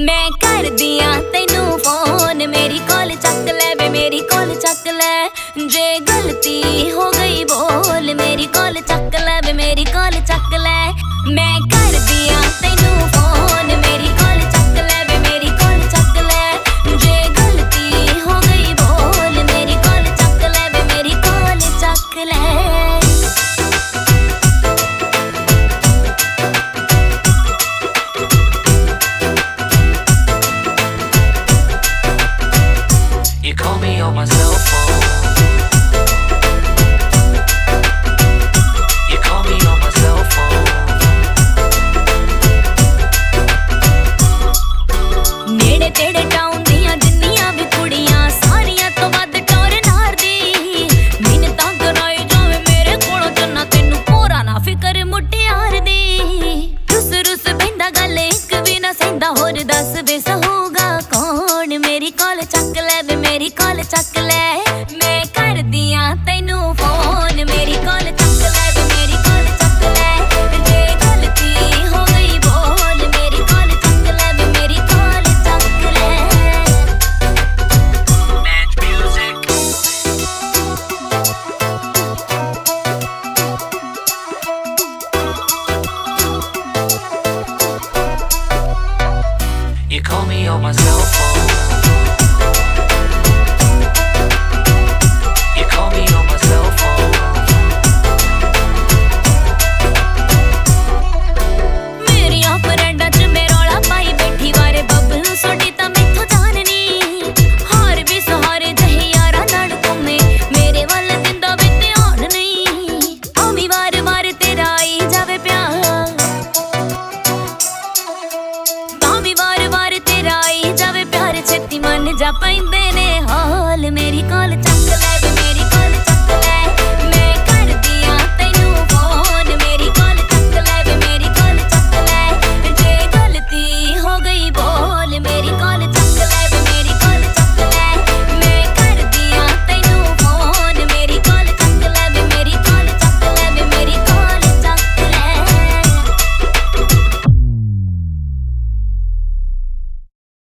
मैं कर दिया तेनू फोन, मेरी कॉल चक ले वे, मेरी कॉल चक ले। जे गलती हो गई बोल, मेरी कॉल चक ले वे, मेरी कॉल चक ले। मैं कर दिया तेनू